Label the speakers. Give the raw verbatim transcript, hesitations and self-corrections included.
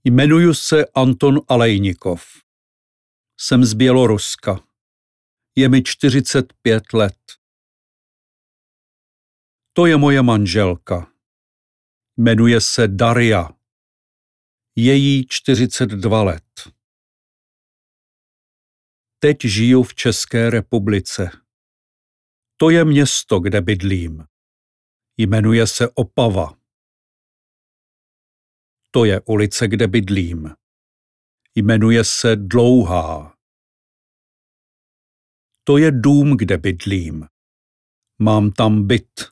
Speaker 1: Jmenuji se Anton Alejnikov. Jsem z Běloruska. Je mi čtyřicet pět let. To je moje manželka. Jmenuje se Daria. Je jí čtyřicet dva let. Teď žiju v České republice. To je město, kde bydlím. Jmenuje se Opava. To je ulice, kde bydlím. Jmenuje se Dlouhá. To je dům, kde bydlím. Mám tam byt.